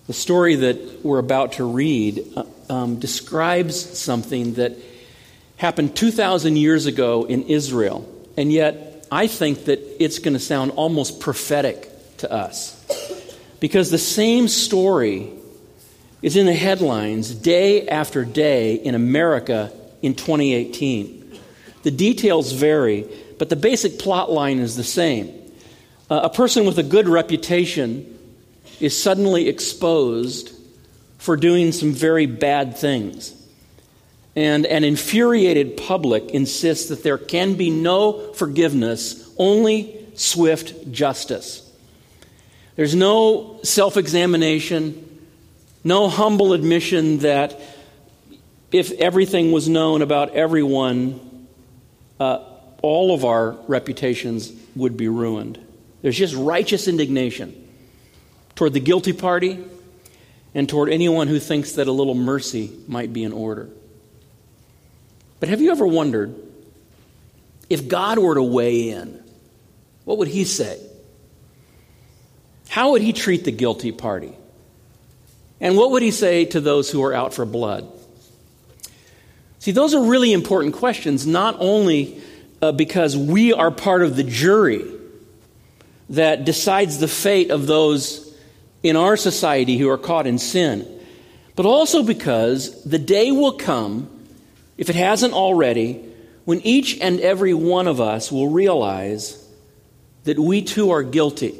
The story that we're about to read describes something that happened 2,000 years ago in Israel, and yet I think that it's going to sound almost prophetic to us, because the same story is in the headlines day after day in America in 2018. The details vary, but the basic plot line is the same. A person with a good reputation is suddenly exposed for doing some very bad things. And an infuriated public insists that there can be no forgiveness, only swift justice. There's no self-examination, no humble admission that if everything was known about everyone, all of our reputations would be ruined. There's just righteous indignation toward the guilty party and toward anyone who thinks that a little mercy might be in order. But have you ever wondered, if God were to weigh in, what would he say? How would he treat the guilty party? And what would he say to those who are out for blood? See, those are really important questions, not only because we are part of the jury that decides the fate of those in our society who are caught in sin, but also because the day will come, if it hasn't already, when each and every one of us will realize that we too are guilty.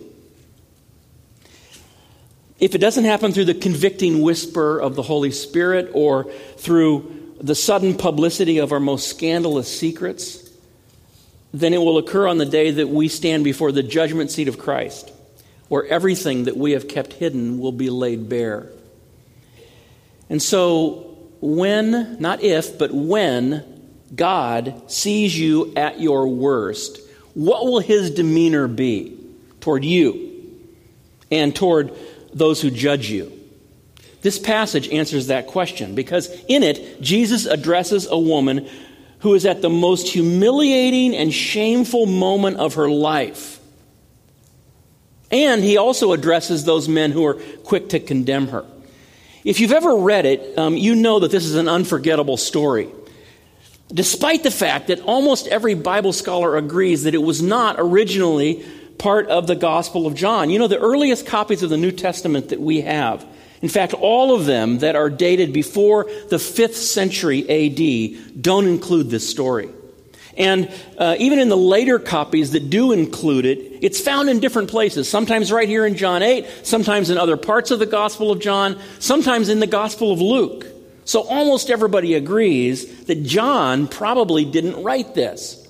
If it doesn't happen through the convicting whisper of the Holy Spirit or through the sudden publicity of our most scandalous secrets, then it will occur on the day that we stand before the judgment seat of Christ, where everything that we have kept hidden will be laid bare. And so when, not if, but when God sees you at your worst, what will his demeanor be toward you and toward those who judge you? This passage answers that question, because in it, Jesus addresses a woman who is at the most humiliating and shameful moment of her life. And he also addresses those men who are quick to condemn her. If you've ever read it, you know that this is an unforgettable story. Despite the fact that almost every Bible scholar agrees that it was not originally part of the Gospel of John. You know, the earliest copies of the New Testament that we have, in fact, all of them that are dated before the 5th century AD, don't include this story. And even in the later copies that do include it, it's found in different places. Sometimes right here in John 8, sometimes in other parts of the Gospel of John, sometimes in the Gospel of Luke. So almost everybody agrees that John probably didn't write this.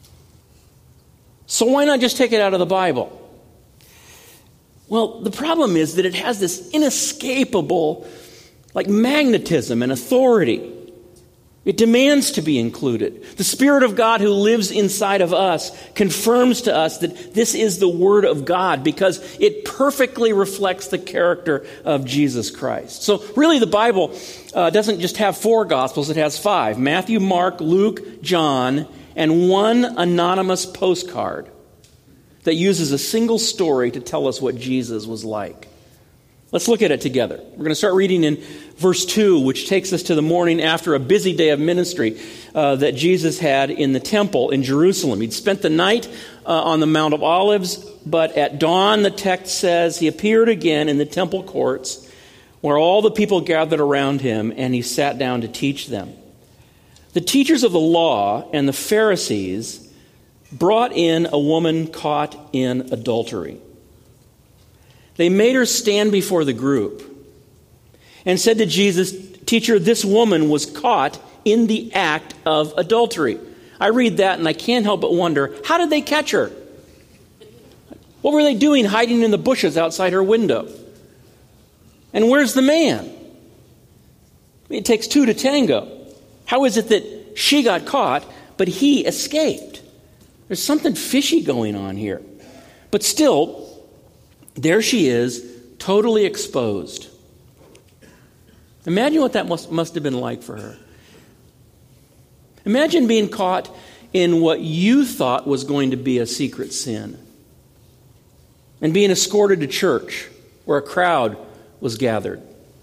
So why not just take it out of the Bible? Well, the problem is that it has this inescapable, magnetism and authority. It demands to be included. The Spirit of God who lives inside of us confirms to us that this is the Word of God, because it perfectly reflects the character of Jesus Christ. So really the Bible doesn't just have 4 Gospels, it has 5. Matthew, Mark, Luke, John, and one anonymous postcard that uses a single story to tell us what Jesus was like. Let's look at it together. We're going to start reading in verse 2, which takes us to the morning after a busy day of ministry that Jesus had in the temple in Jerusalem. He'd spent the night on the Mount of Olives, but at dawn, the text says, he appeared again in the temple courts where all the people gathered around him, and he sat down to teach them. The teachers of the law and the Pharisees brought in a woman caught in adultery. They made her stand before the group and said to Jesus, "Teacher, this woman was caught in the act of adultery." I read that and I can't help but wonder, how did they catch her? What were they doing hiding in the bushes outside her window? And where's the man? It takes 2 to tango. How is it that she got caught, but he escaped? There's something fishy going on here. But still, there she is, totally exposed. Imagine what that must have been like for her. Imagine being caught in what you thought was going to be a secret sin, and being escorted to church where a crowd was gathered.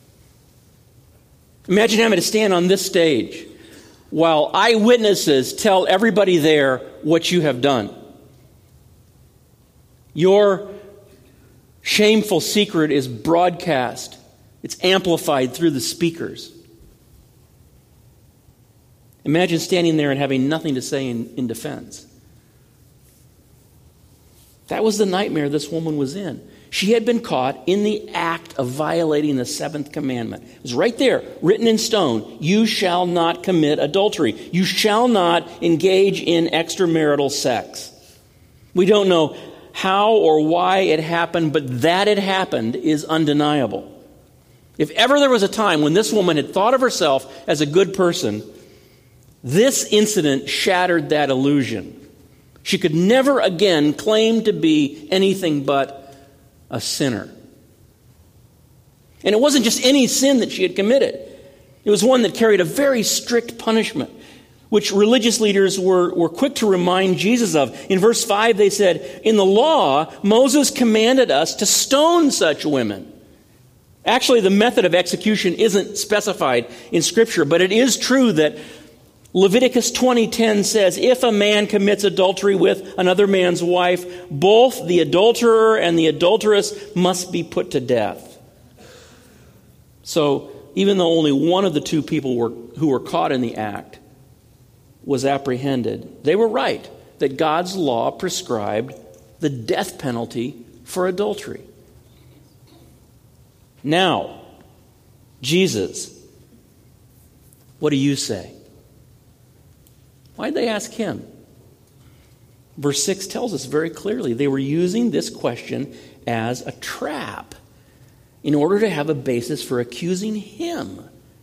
Imagine having to stand on this stage while eyewitnesses tell everybody there what you have done. Your shameful secret is broadcast. It's amplified through the speakers. Imagine standing there and having nothing to say in defense. That was the nightmare this woman was in. She had been caught in the act of violating the seventh commandment. It was right there, written in stone. You shall not commit adultery. You shall not engage in extramarital sex. We don't know how or why it happened, but that it happened is undeniable. If ever there was a time when this woman had thought of herself as a good person, this incident shattered that illusion. She could never again claim to be anything but a sinner. And it wasn't just any sin that she had committed. It was one that carried a very strict punishment, which religious leaders were quick to remind Jesus of. In verse 5, they said, in the law, Moses commanded us to stone such women. Actually, the method of execution isn't specified in Scripture, but it is true that Leviticus 20:10 says, if a man commits adultery with another man's wife, both the adulterer and the adulteress must be put to death. So, even though only one of the two people who were caught in the act was apprehended, they were right that God's law prescribed the death penalty for adultery. Now, Jesus, what do you say? Why'd they ask him? Verse 6 tells us very clearly they were using this question as a trap in order to have a basis for accusing him.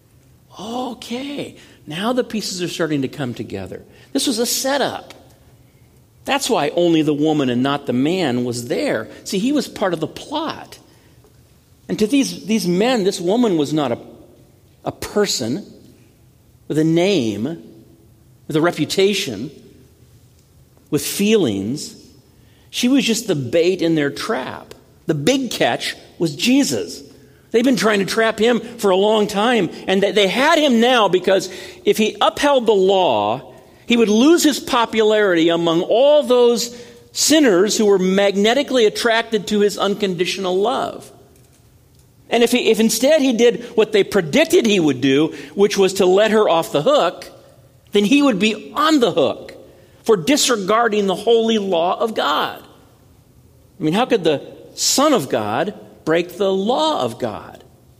Okay, now the pieces are starting to come together. This was a setup. That's why only the woman and not the man was there. See, he was part of the plot. And to these men, this woman was not a person with a name, with a reputation, with feelings. She was just the bait in their trap. The big catch was Jesus. They've been trying to trap him for a long time, and they had him now because if he upheld the law, he would lose his popularity among all those sinners who were magnetically attracted to his unconditional love. And if instead he did what they predicted he would do, which was to let her off the hook, then he would be on the hook for disregarding the holy law of God. I mean, how could the Son of God break the law of God?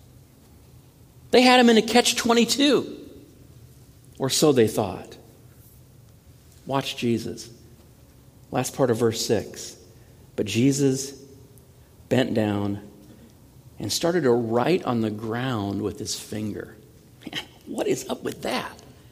They had him in a catch-22, or so they thought. Watch Jesus. Last part of verse 6. But Jesus bent down and started to write on the ground with his finger. Man, what is up with that?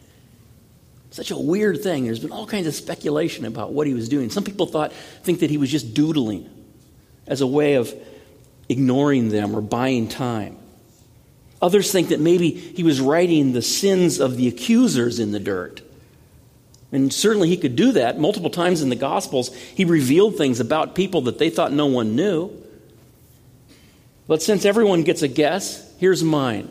Such a weird thing. There's been all kinds of speculation about what he was doing. Some people think that he was just doodling as a way of ignoring them or buying time. Others think that maybe he was writing the sins of the accusers in the dirt. And certainly he could do that. Multiple times in the Gospels, he revealed things about people that they thought no one knew. But since everyone gets a guess, here's mine.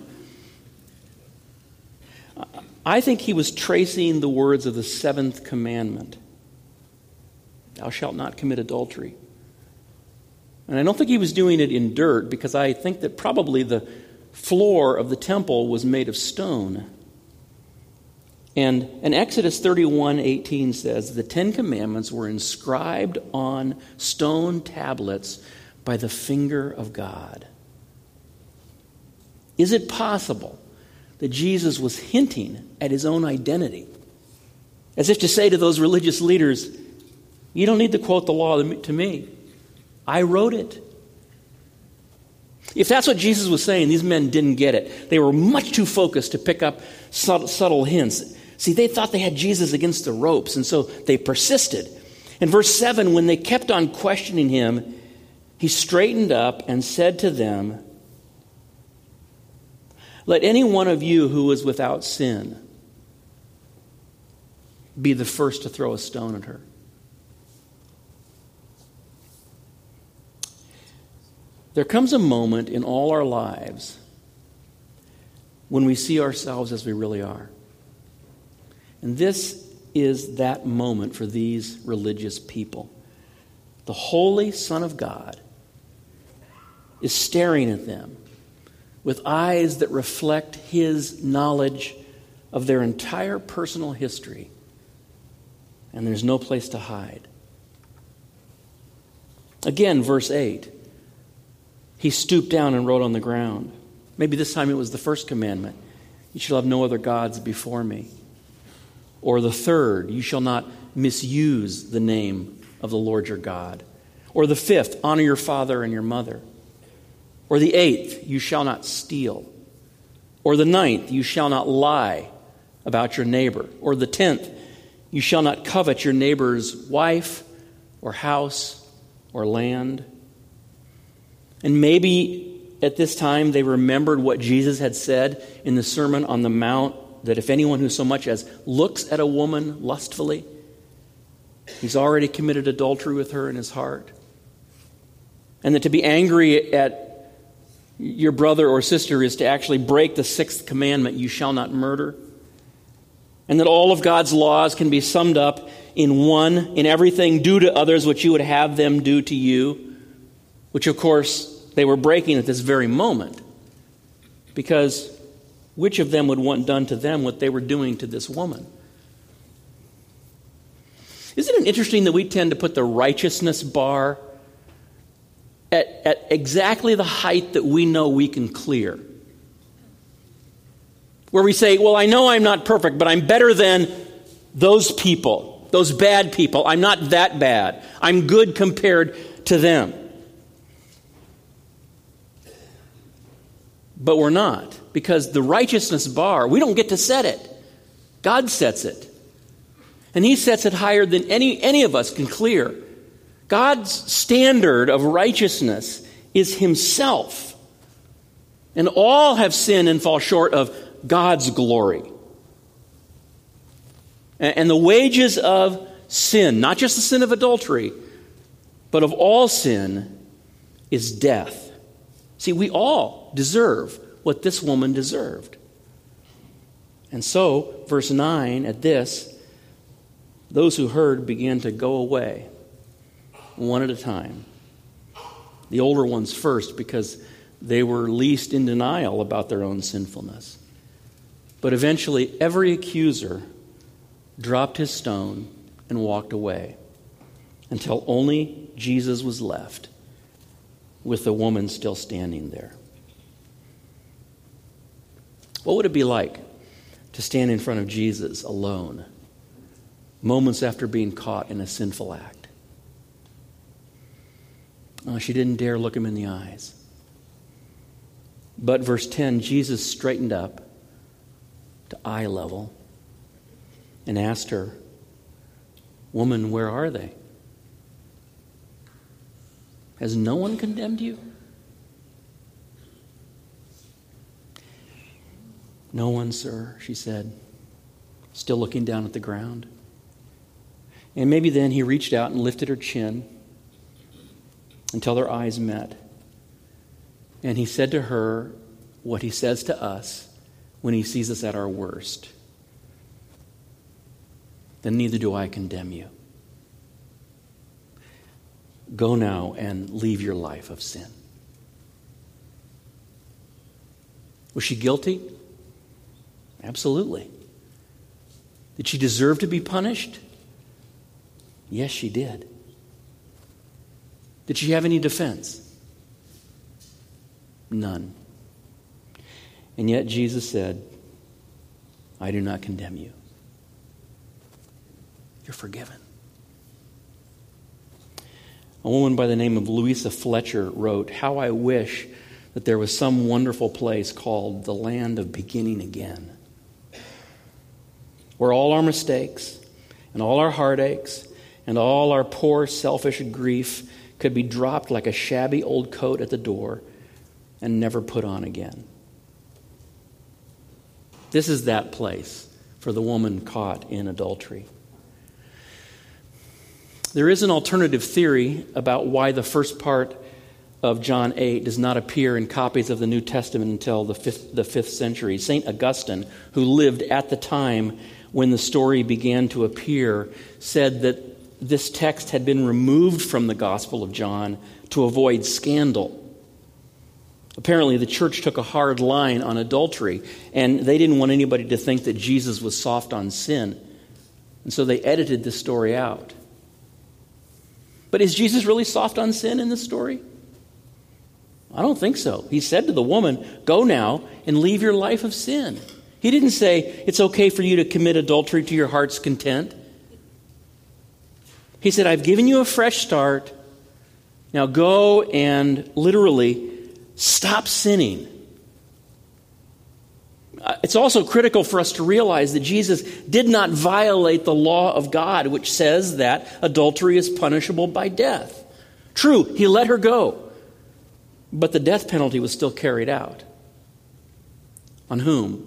I think he was tracing the words of the seventh commandment. Thou shalt not commit adultery. And I don't think he was doing it in dirt, because I think that probably the floor of the temple was made of stone. And in Exodus 31:18 says, the Ten Commandments were inscribed on stone tablets by the finger of God. Is it possible that Jesus was hinting at his own identity? As if to say to those religious leaders, you don't need to quote the law to me. I wrote it. If that's what Jesus was saying, these men didn't get it. They were much too focused to pick up subtle hints. See, they thought they had Jesus against the ropes, and so they persisted. In verse 7, when they kept on questioning him, he straightened up and said to them, let any one of you who is without sin be the first to throw a stone at her. There comes a moment in all our lives when we see ourselves as we really are. And this is that moment for these religious people. The Holy Son of God is staring at them with eyes that reflect His knowledge of their entire personal history. And there's no place to hide. Again, verse 8. He stooped down and wrote on the ground. Maybe this time it was the first commandment. You shall have no other gods before me. Or the third, you shall not misuse the name of the Lord your God. Or the fifth, honor your father and your mother. Or the eighth, you shall not steal. Or the ninth, you shall not lie about your neighbor. Or the 10th, you shall not covet your neighbor's wife or house or land. And maybe at this time they remembered what Jesus had said in the Sermon on the Mount, that if anyone who so much as looks at a woman lustfully, he's already committed adultery with her in his heart. And that to be angry at your brother or sister is to actually break the 6th commandment, you shall not murder. And that all of God's laws can be summed up in one, in everything, do to others what you would have them do to you, which of course they were breaking at this very moment. Because which of them would want done to them what they were doing to this woman? Isn't it interesting that we tend to put the righteousness bar at exactly the height that we know we can clear? Where we say, well, I know I'm not perfect, but I'm better than those people, those bad people. I'm not that bad. I'm good compared to them. But we're not, because the righteousness bar, we don't get to set it. God sets it. And He sets it higher than any of us can clear. God's standard of righteousness is Himself. And all have sinned and fall short of God's glory. And the wages of sin, not just the sin of adultery, but of all sin, is death. See, we all deserve what this woman deserved. And so, verse 9, at this, those who heard began to go away, one at a time. The older ones first, because they were least in denial about their own sinfulness. But eventually, every accuser dropped his stone and walked away, until only Jesus was left, with the woman still standing there. What would it be like to stand in front of Jesus alone, moments after being caught in a sinful act? Oh, she didn't dare look him in the eyes. But verse 10, Jesus straightened up to eye level and asked her, "Woman, where are they? Has no one condemned you?" "No one, sir," she said, still looking down at the ground. And maybe then he reached out and lifted her chin until their eyes met. And he said to her what he says to us when he sees us at our worst. "Then neither do I condemn you. Go now and leave your life of sin." Was she guilty? Absolutely. Did she deserve to be punished? Yes, she did. Did she have any defense? None. And yet Jesus said, "I do not condemn you. You're forgiven." A woman by the name of Louisa Fletcher wrote, "How I wish that there was some wonderful place called the land of beginning again, where all our mistakes and all our heartaches and all our poor selfish grief could be dropped like a shabby old coat at the door and never put on again." This is that place for the woman caught in adultery. There is an alternative theory about why the first part of John 8 does not appear in copies of the New Testament until the 5th century. St. Augustine, who lived at the time when the story began to appear, said that this text had been removed from the Gospel of John to avoid scandal. Apparently, the church took a hard line on adultery, and they didn't want anybody to think that Jesus was soft on sin. And so they edited this story out. But is Jesus really soft on sin in this story? I don't think so. He said to the woman, "Go now and leave your life of sin." He didn't say, "It's okay for you to commit adultery to your heart's content." He said, "I've given you a fresh start. Now go and literally stop sinning." It's also critical for us to realize that Jesus did not violate the law of God, which says that adultery is punishable by death. True, he let her go, but the death penalty was still carried out. On whom?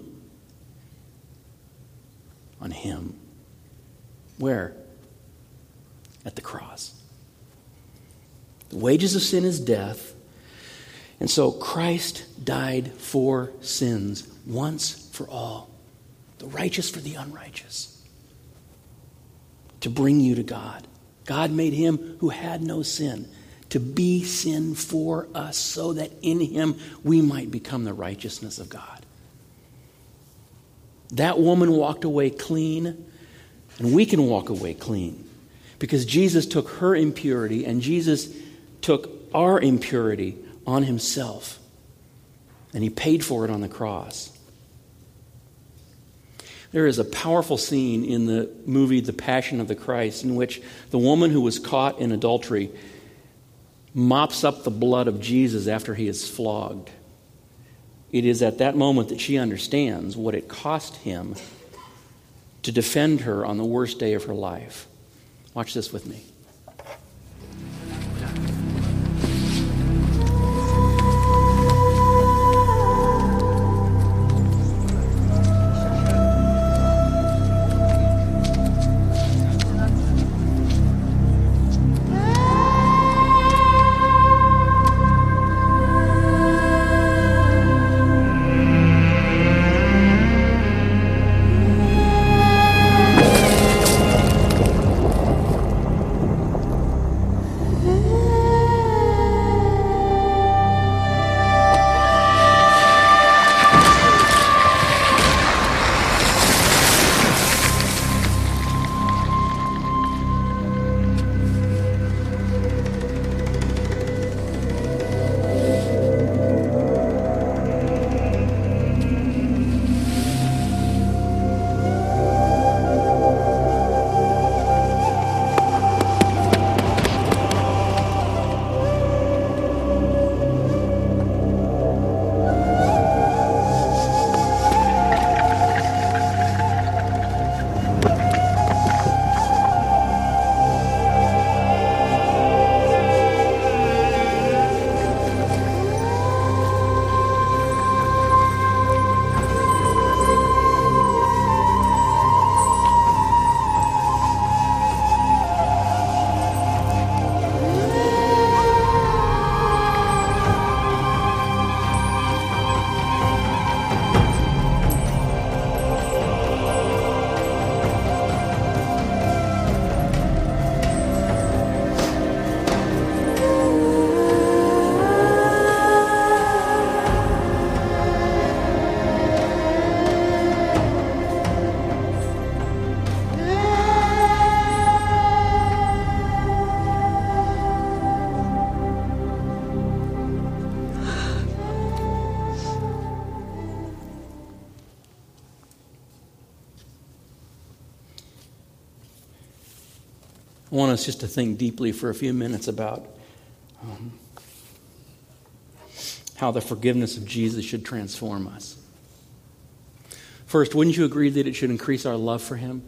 On him. Where? At the cross. The wages of sin is death. And so Christ died for sins once for all, the righteous for the unrighteous, to bring you to God. God made him who had no sin to be sin for us so that in him we might become the righteousness of God. That woman walked away clean, and we can walk away clean because Jesus took her impurity and Jesus took our impurity on himself, and he paid for it on the cross. There is a powerful scene in the movie The Passion of the Christ in which the woman who was caught in adultery mops up the blood of Jesus after he is flogged. It is at that moment that she understands what it cost him to defend her on the worst day of her life. Watch this with me. I want us just to think deeply for a few minutes about how the forgiveness of Jesus should transform us. First, wouldn't you agree that it should increase our love for him?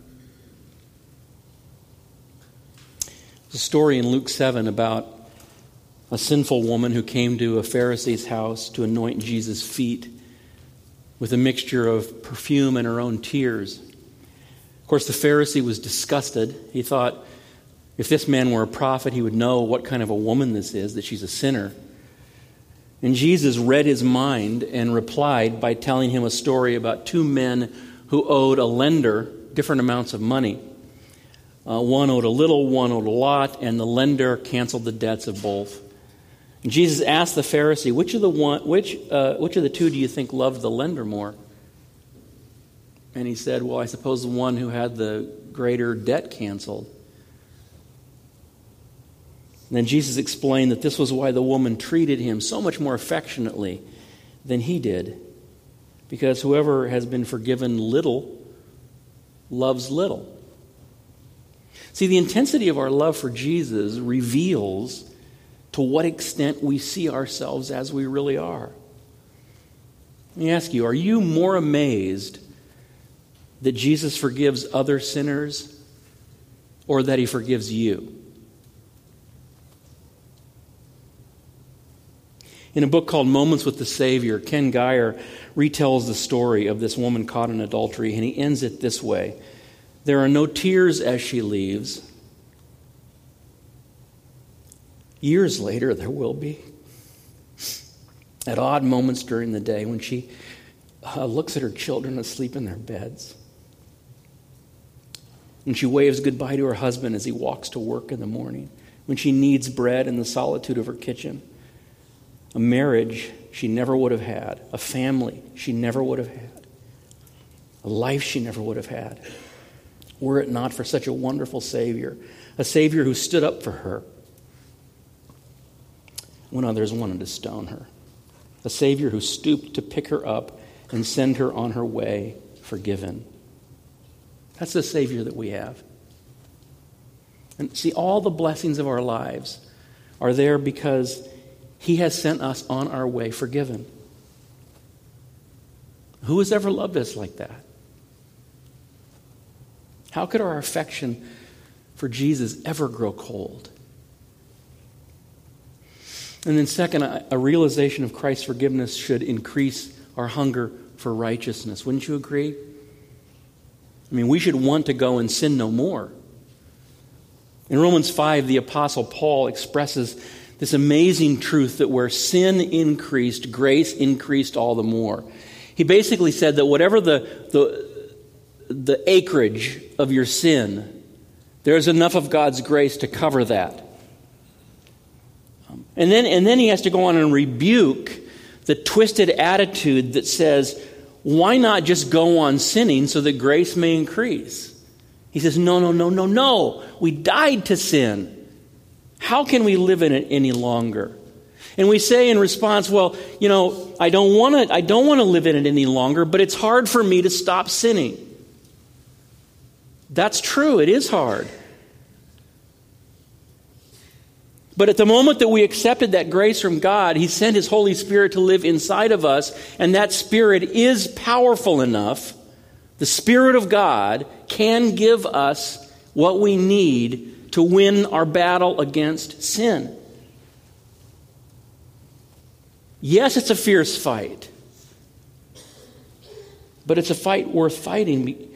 There's a story in Luke 7 about a sinful woman who came to a Pharisee's house to anoint Jesus' feet with a mixture of perfume and her own tears. Of course, the Pharisee was disgusted. He thought, if this man were a prophet, he would know what kind of a woman this is, that she's a sinner. And Jesus read his mind and replied by telling him a story about two men who owed a lender different amounts of money. One owed a little, one owed a lot, and the lender canceled the debts of both. And Jesus asked the Pharisee, which of the two do you think loved the lender more? And he said, well, I suppose the one who had the greater debt canceled. And then Jesus explained that this was why the woman treated him so much more affectionately than he did. Because whoever has been forgiven little loves little. See, the intensity of our love for Jesus reveals to what extent we see ourselves as we really are. Let me ask you, are you more amazed that Jesus forgives other sinners or that he forgives you? In a book called Moments with the Savior, Ken Geyer retells the story of this woman caught in adultery, and he ends it this way. There are no tears as she leaves. Years later, there will be. At odd moments during the day when she looks at her children asleep in their beds. When she waves goodbye to her husband as he walks to work in the morning. When she needs bread in the solitude of her kitchen. A marriage she never would have had. A family she never would have had. A life she never would have had. Were it not for such a wonderful Savior. A Savior who stood up for her when others wanted to stone her. A Savior who stooped to pick her up and send her on her way forgiven. That's the Savior that we have. And see, all the blessings of our lives are there because he has sent us on our way forgiven. Who has ever loved us like that? How could our affection for Jesus ever grow cold? And then second, a realization of Christ's forgiveness should increase our hunger for righteousness. Wouldn't you agree? I mean, we should want to go and sin no more. In Romans 5, the Apostle Paul expresses this amazing truth that where sin increased, grace increased all the more. He basically said that whatever the acreage of your sin, there's enough of God's grace to cover that. And then he has to go on and rebuke the twisted attitude that says, why not just go on sinning so that grace may increase? He says, no. We died to sin. How can we live in it any longer? And we say in response, well, I don't want to live in it any longer, but it's hard for me to stop sinning. That's true. It is hard. But at the moment that we accepted that grace from God, he sent his Holy Spirit to live inside of us, and that Spirit is powerful enough. The Spirit of God can give us what we need to win our battle against sin. Yes, it's a fierce fight, but it's a fight worth fighting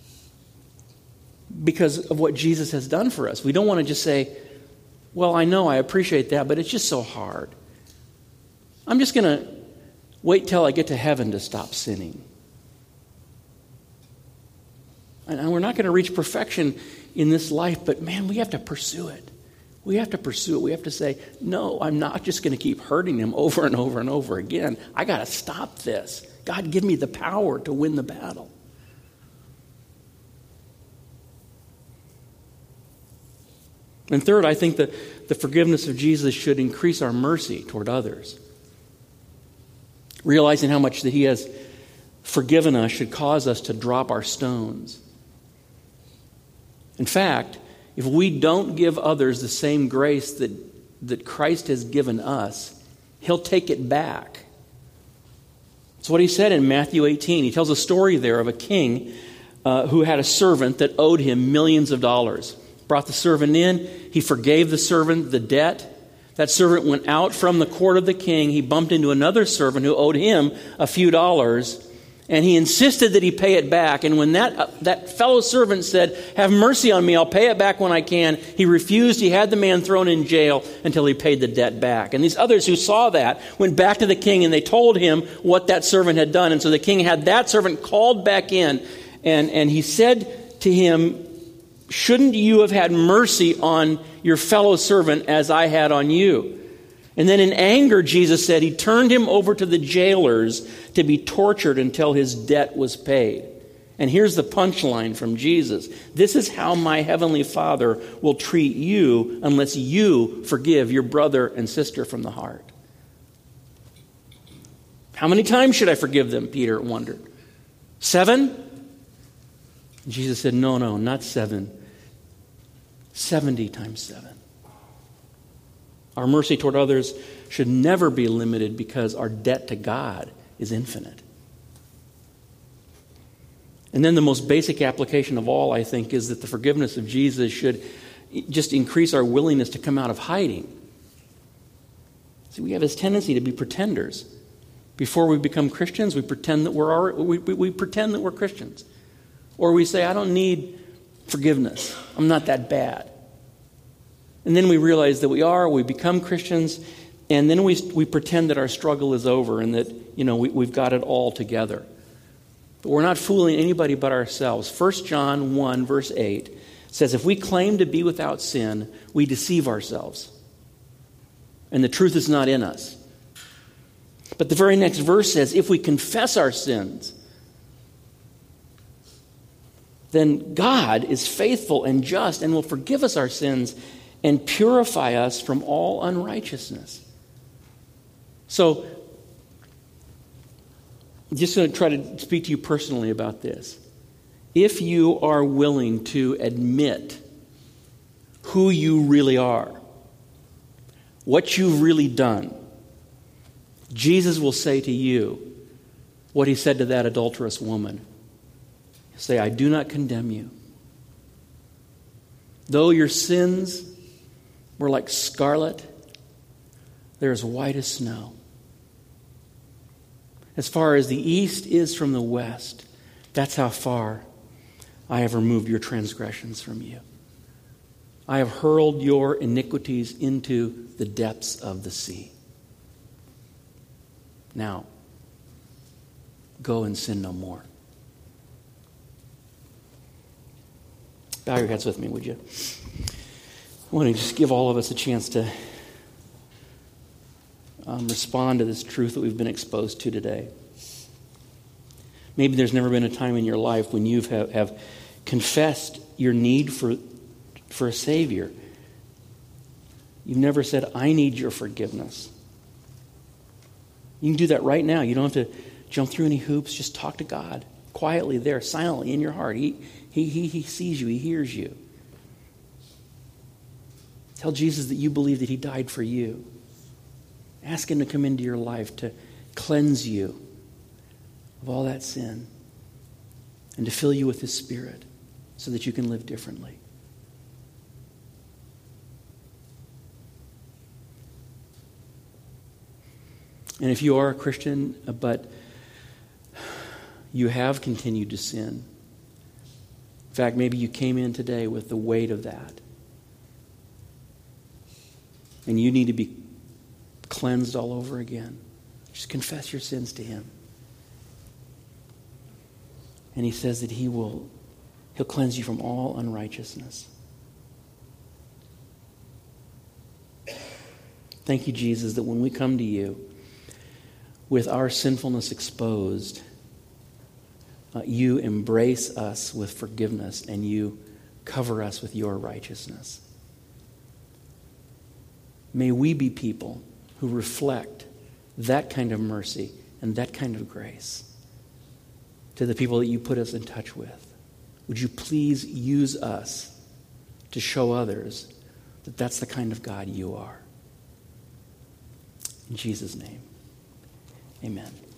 because of what Jesus has done for us. We don't want to just say, well, I know, I appreciate that, but it's just so hard. I'm just going to wait till I get to heaven to stop sinning. And we're not going to reach perfection in this life, but man, we have to pursue it. We have to pursue it. We have to say, no, I'm not just going to keep hurting him over and over and over again. I got to stop this. God, give me the power to win the battle. And third, I think that the forgiveness of Jesus should increase our mercy toward others. Realizing how much that he has forgiven us should cause us to drop our stones. In fact, if we don't give others the same grace that Christ has given us, he'll take it back. That's what he said in Matthew 18. He tells a story there of a king who had a servant that owed him millions of dollars. Brought the servant in. He forgave the servant the debt. That servant went out from the court of the king. He bumped into another servant who owed him a few dollars. And he insisted that he pay it back. And when that fellow servant said, "Have mercy on me, I'll pay it back when I can," he refused. He had the man thrown in jail until he paid the debt back. And these others who saw that went back to the king and they told him what that servant had done. And so the king had that servant called back in. And he said to him, "Shouldn't you have had mercy on your fellow servant as I had on you?" And then in anger, Jesus said he turned him over to the jailers to be tortured until his debt was paid. And here's the punchline from Jesus. "This is how my heavenly Father will treat you unless you forgive your brother and sister from the heart." How many times should I forgive them? Peter wondered. 7? Jesus said, no, not 7. 70 times 7. Our mercy toward others should never be limited because our debt to God is infinite. And then the most basic application of all, I think, is that the forgiveness of Jesus should just increase our willingness to come out of hiding. See, we have this tendency to be pretenders. Before we become Christians, we pretend that we pretend that we're Christians. Or we say, "I don't need forgiveness. I'm not that bad." And then we realize that we become Christians, and then we pretend that our struggle is over and that, we've got it all together. But we're not fooling anybody but ourselves. 1 John 1, verse 8 says, "If we claim to be without sin, we deceive ourselves, and the truth is not in us." But the very next verse says, "If we confess our sins, then God is faithful and just and will forgive us our sins and purify us from all unrighteousness." So, I'm just going to try to speak to you personally about this. If you are willing to admit who you really are, what you've really done, Jesus will say to you what he said to that adulterous woman. He'll say, "I do not condemn you. Though your sins were like scarlet, they're as white as snow. As far as the east is from the west, that's how far I have removed your transgressions from you. I have hurled your iniquities into the depths of the sea. Now, go and sin no more." Bow your heads with me, would you? I want to just give all of us a chance to respond to this truth that we've been exposed to today. Maybe there's never been a time in your life when you have confessed your need for a Savior. You've never said, "I need your forgiveness." You can do that right now. You don't have to jump through any hoops. Just talk to God quietly there, silently in your heart. He sees you. He hears you. Tell Jesus that you believe that he died for you. Ask him to come into your life to cleanse you of all that sin and to fill you with his Spirit so that you can live differently. And if you are a Christian, but you have continued to sin, in fact, maybe you came in today with the weight of that, and you need to be cleansed all over again, just confess your sins to him. And he says that he'll cleanse you from all unrighteousness. Thank you, Jesus, that when we come to you with our sinfulness exposed, you embrace us with forgiveness and you cover us with your righteousness. May we be people who reflect that kind of mercy and that kind of grace to the people that you put us in touch with. Would you please use us to show others that that's the kind of God you are? In Jesus' name, amen.